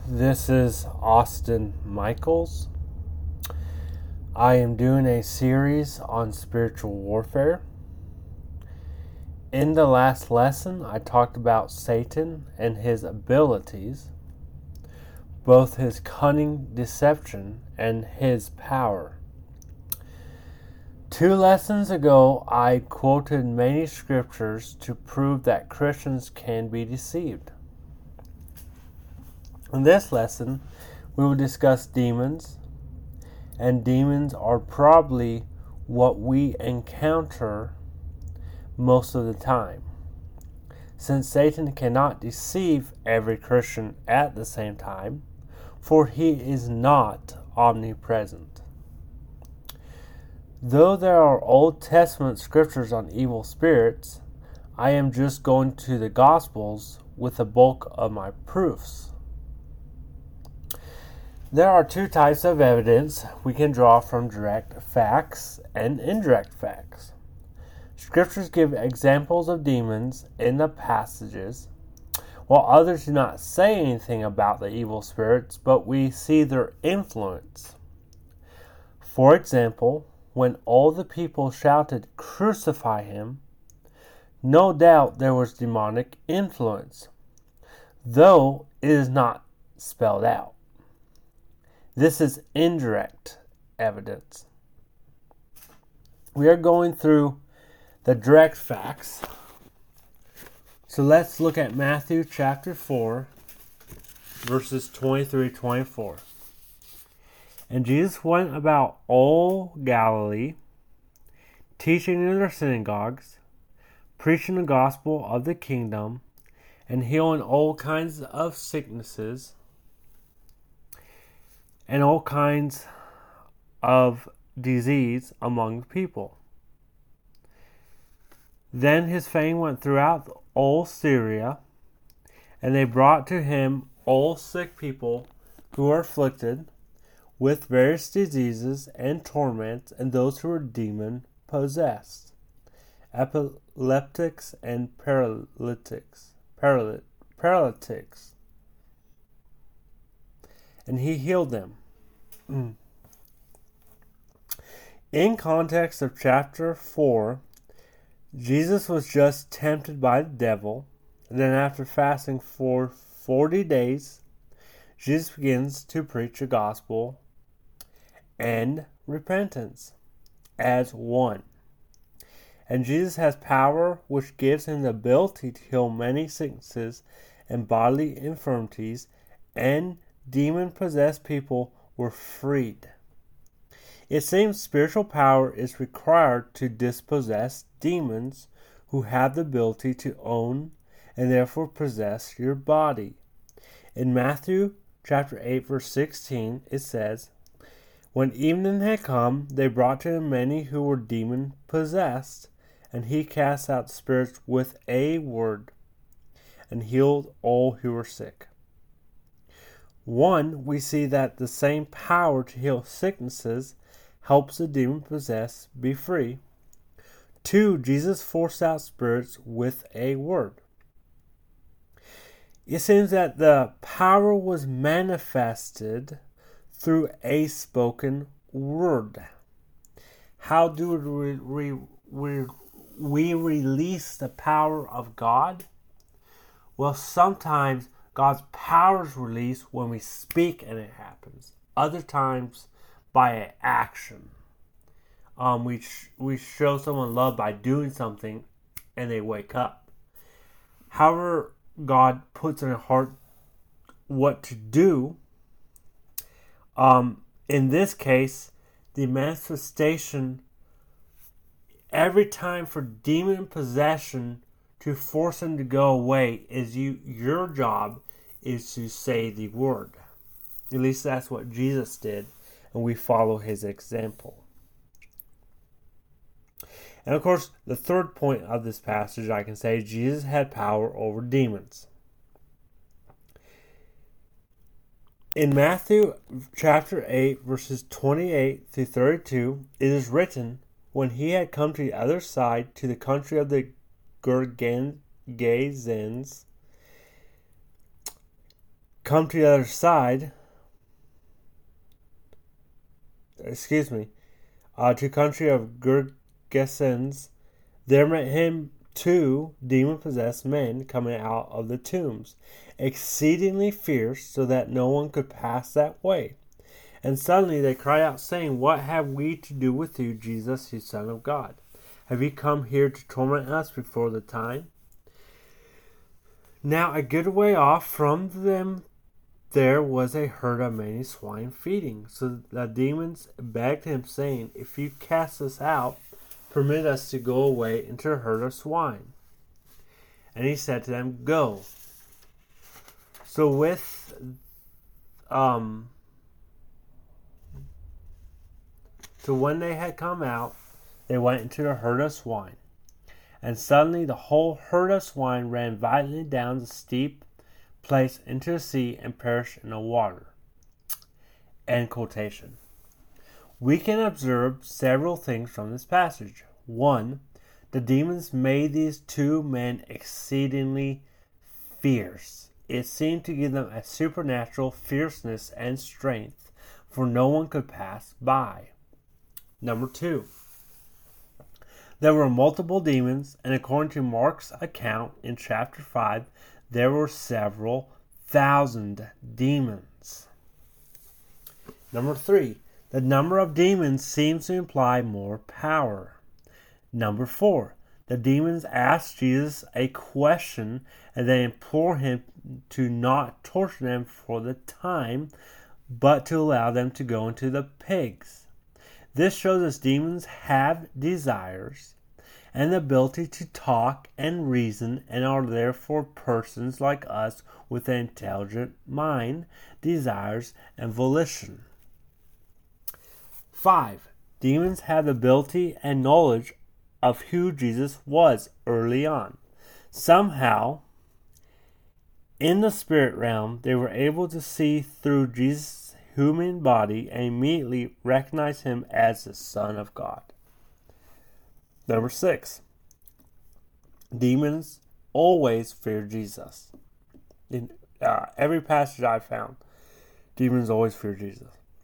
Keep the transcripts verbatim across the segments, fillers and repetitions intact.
This is Austin Michaels. I am doing a series on spiritual warfare. In the last lesson, I talked about Satan and his abilities, both his cunning deception and his power. Two lessons ago, I quoted many scriptures to prove that Christians can be deceived. In this lesson, we will discuss demons, and demons are probably what we encounter most of the time. Since Satan cannot deceive every Christian at the same time, for he is not omnipresent. Though there are Old Testament scriptures on evil spirits, I am just going to the Gospels with the bulk of my proofs. There are two types of evidence we can draw from direct facts and indirect facts. Scriptures give examples of demons in the passages, while others do not say anything about the evil spirits, but we see their influence. For example, when all the people shouted, "Crucify him," no doubt there was demonic influence, though it is not spelled out. This is indirect evidence. We are going through the direct facts. So let's look at Matthew chapter four, verses twenty-three to twenty-four. And Jesus went about all Galilee, teaching in their synagogues, preaching the gospel of the kingdom, and healing all kinds of sicknesses and all kinds of disease among the people. Then his fame went throughout all Syria, and they brought to him all sick people who were afflicted with various diseases and torments, and those who were demon-possessed, epileptics and paralytics, paraly- paralytics. And he healed them. In context of chapter four, Jesus was just tempted by the devil, and then after fasting for forty days, Jesus begins to preach the gospel and repentance as one. And Jesus has power which gives him the ability to heal many sicknesses and bodily infirmities, and demon-possessed people were freed. It seems spiritual power is required to dispossess demons who have the ability to own and therefore possess your body. In Matthew chapter eight, verse sixteen, it says, "When evening had come, they brought to him many who were demon-possessed, and he cast out spirits with a word, and healed all who were sick." One, we see that the same power to heal sicknesses helps the demon-possessed be free. Two, Jesus forced out spirits with a word. It seems that the power was manifested through a spoken word. How do we, we, we, we release the power of God? Well, sometimes God's power is released when we speak and it happens. Other times by an action. Um, we sh- we show someone love by doing something and they wake up. However, God puts in our heart what to do. Um, in this case, the manifestation, every time for demon possession to force him to go away, is you. Your job is to say the word. At least that's what Jesus did, and we follow his example. And of course, the third point of this passage, I can say, Jesus had power over demons. In Matthew chapter eight, verses twenty-eight through thirty-two, it is written, "When he had come to the other side, to the country of the Gergesenes, come to the other side, excuse me, uh, to the country of Gergesenes, there met him two demon-possessed men coming out of the tombs, exceedingly fierce, so that no one could pass that way. And suddenly they cried out, saying, What have we to do with you, Jesus, you Son of God? Have you come here to torment us before the time? Now a good way off from them there was a herd of many swine feeding. So the demons begged him, saying, If you cast us out, permit us to go away into a herd of swine. And he said to them, Go. So with um so when they had come out, they went into the herd of swine. And suddenly the whole herd of swine ran violently down the steep place into the sea and perished in the water. End quotation. We can observe several things from this passage. One, the demons made these two men exceedingly fierce. It seemed to give them a supernatural fierceness and strength, for no one could pass by. Number two, there were multiple demons, and according to Mark's account in chapter five, there were several thousand demons. Number three, the number of demons seems to imply more power. Number four, the demons ask Jesus a question, and they implore him to not torture them for the time, but to allow them to go into the pigs. This shows us demons have desires and the ability to talk and reason, and are therefore persons like us with an intelligent mind, desires, and volition. Five, demons have the ability and knowledge of who Jesus was early on. Somehow, in the spirit realm, they were able to see through Jesus' human body and immediately recognize him as the Son of God. Number six, demons always fear Jesus. In uh, every passage I found, demons always fear Jesus.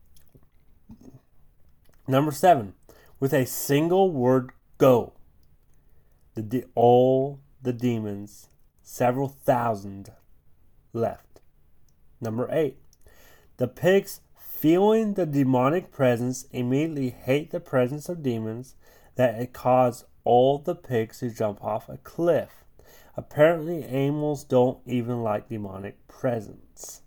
Number seven, with a single word, go, the de- all the demons, several thousand, left. Number eight, the pigs, feeling the demonic presence, immediately hate the presence of demons, that it caused all the pigs to jump off a cliff. Apparently, animals don't even like demonic presence.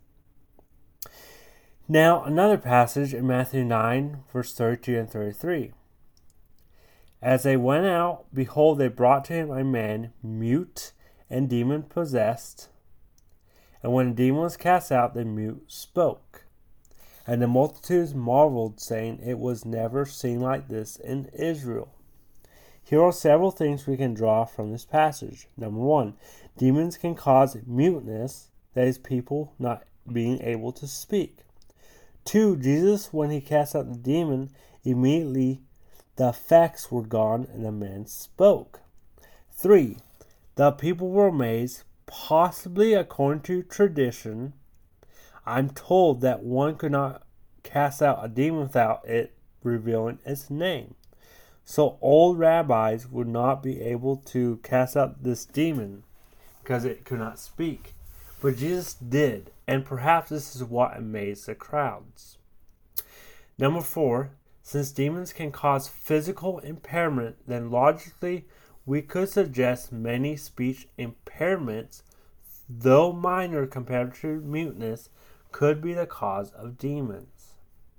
Now, another passage in Matthew nine, verse thirty-two and thirty-three. As they went out, behold, they brought to him a man mute and demon-possessed. And when the demon was cast out, the mute spoke. And the multitudes marveled, saying, It was never seen like this in Israel. Here are several things we can draw from this passage. Number one, demons can cause muteness, that is, people not being able to speak. Two, Jesus, when he cast out the demon, immediately the effects were gone and the man spoke. Three, the people were amazed, possibly according to tradition. I'm told that one could not cast out a demon without it revealing its name. So old rabbis would not be able to cast out this demon because it could not speak. But Jesus did, and perhaps this is what amazed the crowds. Number four, since demons can cause physical impairment, then logically we could suggest many speech impairments, though minor compared to muteness, could be the cause of demons.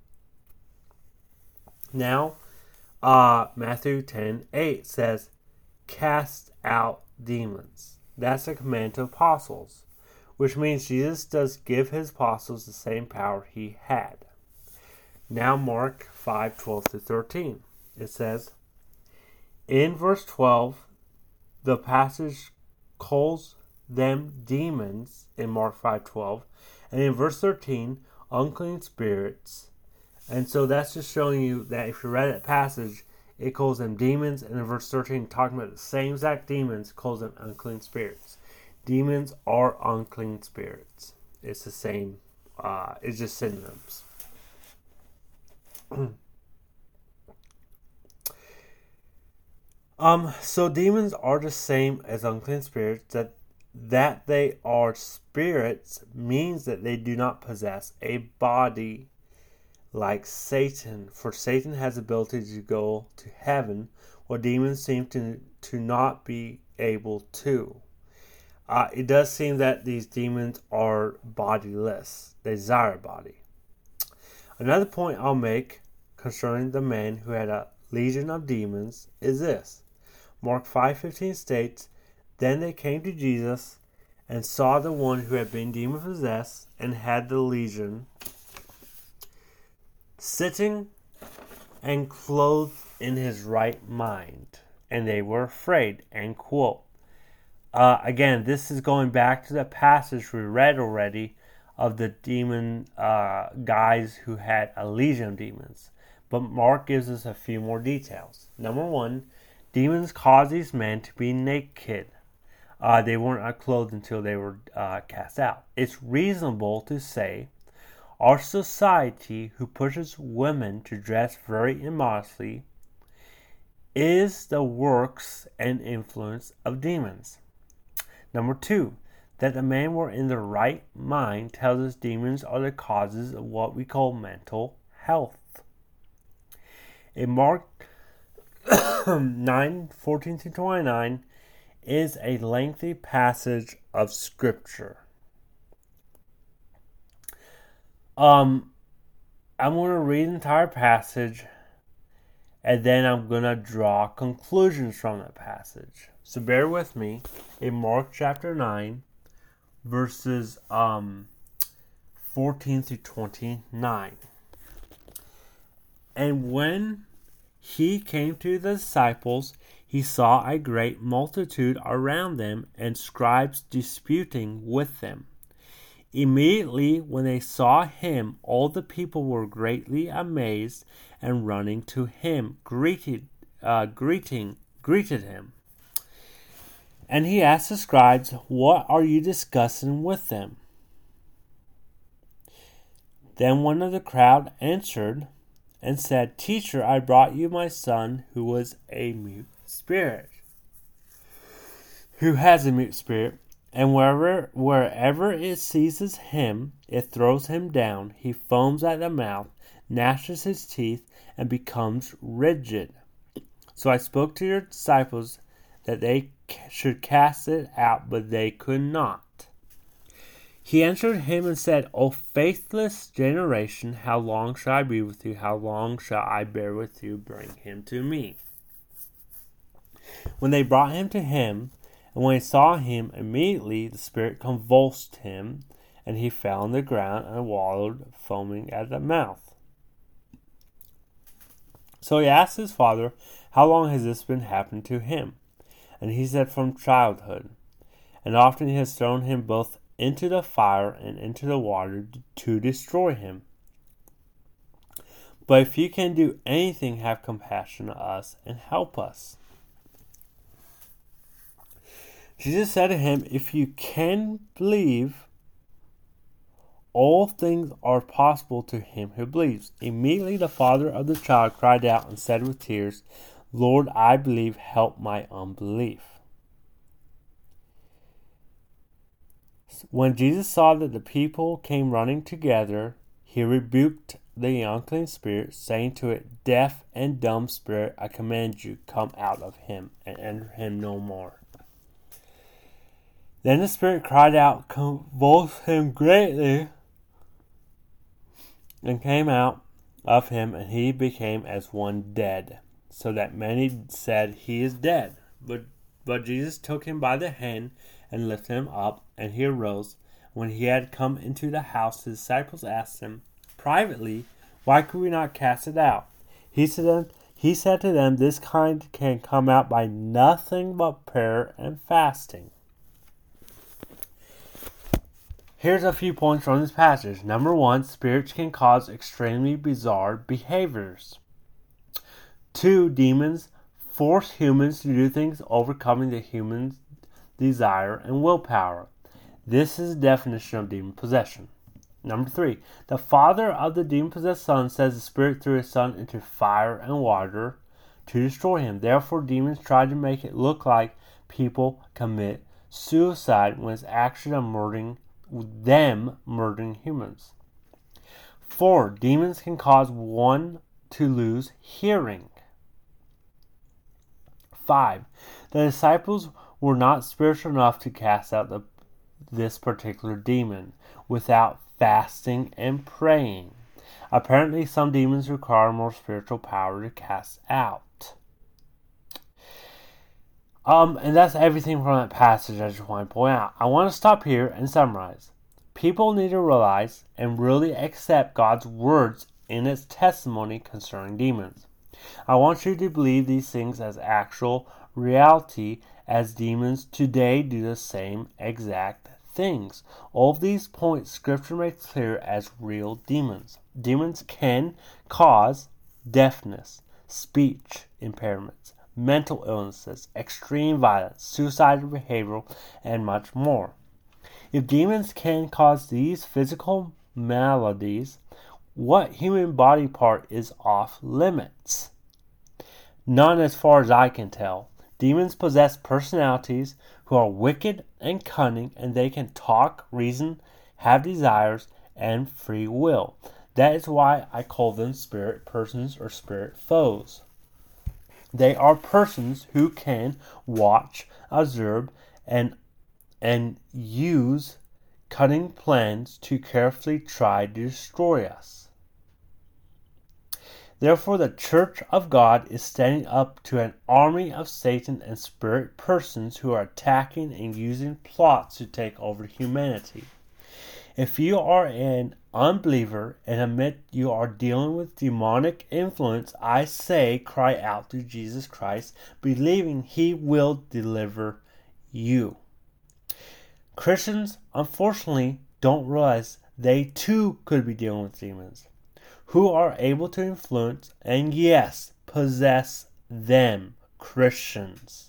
Now, uh, Matthew ten eight says, cast out demons. That's a command to apostles, which means Jesus does give his apostles the same power he had. Now Mark five twelve to thirteen. It says, in verse twelve, the passage calls them demons in Mark five twelve, and in verse thirteen, unclean spirits. And so that's just showing you that if you read that passage, it calls them demons, and in verse thirteen, talking about the same exact demons, calls them unclean spirits. Demons are unclean spirits. It's the same. Uh, it's just synonyms. um. So demons are the same as unclean spirits. That that they are spirits means that they do not possess a body like Satan. For Satan has the ability to go to heaven, while demons seem to to not be able to. Uh, it does seem that these demons are bodiless. They desire a body. Another point I'll make concerning the man who had a legion of demons is this. Mark five fifteen states, "Then they came to Jesus and saw the one who had been demon-possessed and had the legion sitting and clothed in his right mind. And they were afraid." End quote. Uh, again, this is going back to the passage we read already of the demon uh, guys who had a legion of demons. But Mark gives us a few more details. Number one, demons caused these men to be naked. Uh, they weren't clothed until they were uh, cast out. It's reasonable to say our society, who pushes women to dress very immodestly, is the works and influence of demons. Number two, that the men were in the right mind tells us demons are the causes of what we call mental health. In Mark nine fourteen through twenty-nine is a lengthy passage of scripture. Um, I'm going to read the entire passage, and then I'm going to draw conclusions from the passage. So bear with me. In Mark chapter nine, verses um, fourteen through twenty-nine. "And when he came to the disciples, he saw a great multitude around them, and scribes disputing with them. Immediately when they saw him, all the people were greatly amazed, and running to him, greeted, uh, greeting, greeted him. And he asked the scribes, 'What are you discussing with them?' Then one of the crowd answered and said, 'Teacher, I brought you my son who was a mute spirit, who has a mute spirit, and wherever wherever it seizes him, it throws him down. He foams at the mouth, gnashes his teeth, and becomes rigid. So I spoke to your disciples that they should cast it out, but they could not.' He answered him and said, 'O faithless generation, how long shall I be with you? How long shall I bear with you? Bring him to me.' When they brought him to him, and when he saw him, immediately the spirit convulsed him, and he fell on the ground and wallowed, foaming at the mouth. So he asked his father, 'How long has this been happening to him?' And he said, 'From childhood. And often he has thrown him both into the fire and into the water to destroy him. But if you can do anything, have compassion on us and help us.' Jesus said to him, 'If you can believe, all things are possible to him who believes.' Immediately the father of the child cried out and said with tears, 'Lord, I believe, help my unbelief.' When Jesus saw that the people came running together, he rebuked the unclean spirit, saying to it, 'Deaf and dumb spirit, I command you, come out of him, and enter him no more.' Then the spirit cried out, convulsed him greatly, and came out of him, and he became as one dead, so that many said, 'He is dead.' But, but Jesus took him by the hand and lifted him up, and he arose. When he had come into the house, his disciples asked him privately, 'Why could we not cast it out?' He said, them, he said to them, 'This kind can come out by nothing but prayer and fasting.'" Here's a few points from this passage. Number one, spirits can cause extremely bizarre behaviors. Two, demons force humans to do things overcoming the human's desire and willpower. This is the definition of demon possession. Number three, the father of the demon-possessed son says the spirit threw his son into fire and water to destroy him. Therefore, demons try to make it look like people commit suicide when it's actually murdering them murdering humans. Four, demons can cause one to lose hearing. Five, the disciples were not spiritual enough to cast out the, this particular demon without fasting and praying. Apparently, some demons require more spiritual power to cast out. Um, and that's everything from that passage I just want to point out. I want to stop here and summarize. People need to realize and really accept God's words in its testimony concerning demons. I want you to believe these things as actual reality, as demons today do the same exact things. All of these points Scripture makes clear as real demons. Demons can cause deafness, speech impairments, mental illnesses, extreme violence, suicidal behavior, and much more. If demons can cause these physical maladies, what human body part is off limits? None, as far as I can tell. Demons possess personalities who are wicked and cunning, and they can talk, reason, have desires, and free will. That is why I call them spirit persons or spirit foes. They are persons who can watch, observe, and and use cunning plans to carefully try to destroy us. Therefore, the Church of God is standing up to an army of Satan and spirit persons who are attacking and using plots to take over humanity. If you are an unbeliever and admit you are dealing with demonic influence, I say cry out to Jesus Christ, believing He will deliver you. Christians, unfortunately, don't realize they too could be dealing with demons, who are able to influence and, yes, possess them, Christians,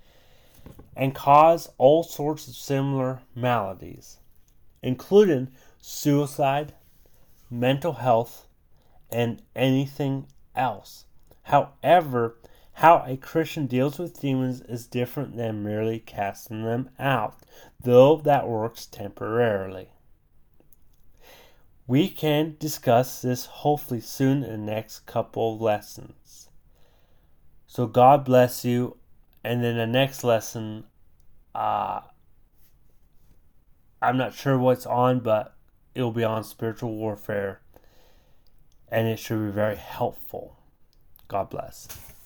and cause all sorts of similar maladies, including suicide, mental health, and anything else. However, how a Christian deals with demons is different than merely casting them out, though that works temporarily. We can discuss this hopefully soon in the next couple of lessons. So God bless you. And then the next lesson, uh, I'm not sure what's on, but it will be on spiritual warfare. And it should be very helpful. God bless.